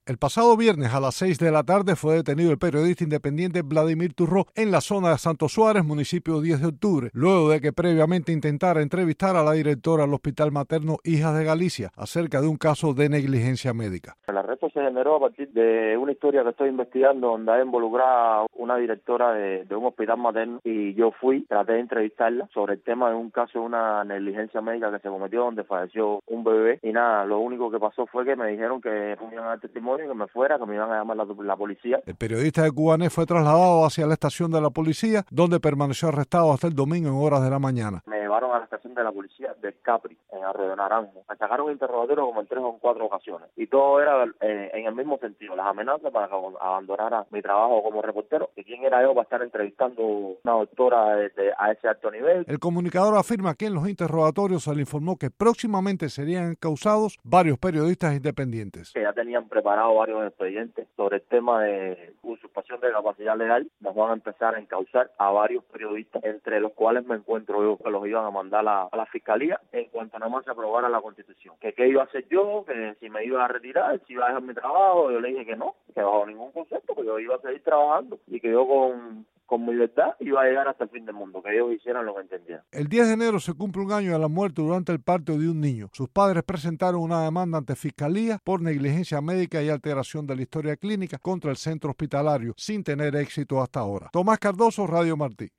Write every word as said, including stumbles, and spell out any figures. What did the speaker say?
El pasado viernes a las seis de la tarde fue detenido el periodista independiente Vladimir Turró en la zona de Santo Suárez, municipio diez de octubre, luego de que previamente intentara entrevistar a la directora del Hospital Materno Hijas de Galicia acerca de un caso de negligencia médica. El arresto se generó a partir de una historia que estoy investigando donde hay involucrada una directora de, de un hospital materno y yo fui, traté de entrevistarla sobre el tema de un caso de una negligencia médica que se cometió donde falleció un bebé y nada, lo único que pasó fue que me dijeron que me iban a dar testimonio, que me fuera, que me iban a llamar la, la policía. El periodista de Cubanet fue trasladado hacia la estación de la policía, donde permaneció arrestado hasta el domingo en horas de la mañana. Me llevaron a la estación de la policía de Capri, en Arroyo Naranjo. Me sacaron un interrogatorio como en tres o cuatro ocasiones. Y todo era eh, en el mismo sentido, las amenazas para que abandonara mi trabajo como reportero. ¿Y quién era yo para estar entrevistando una doctora de, de, a ese alto nivel? El comunicador afirma que en los interrogatorios se le informó que próximamente serían encausados varios periodistas independientes. Que ya tenían preparado varios expedientes sobre el tema de usurpación de capacidad legal. Nos van a empezar a encausar a varios periodistas, entre los cuales me encuentro yo, que los iban a mandar a, a la fiscalía en cuanto nada más se aprobara la Constitución. Que qué iba a hacer yo, que si me iba a retirar, si iba a dejar mi trabajo. Yo le dije que no, que bajo ningún concepto, que yo iba a seguir trabajando y que yo con... con mi libertad iba a llegar hasta el fin del mundo, que ellos hicieran lo que entendían. El diez de enero se cumple un año de la muerte durante el parto de un niño. Sus padres presentaron una demanda ante Fiscalía por negligencia médica y alteración de la historia clínica contra el centro hospitalario, sin tener éxito hasta ahora. Tomás Cardoso, Radio Martí.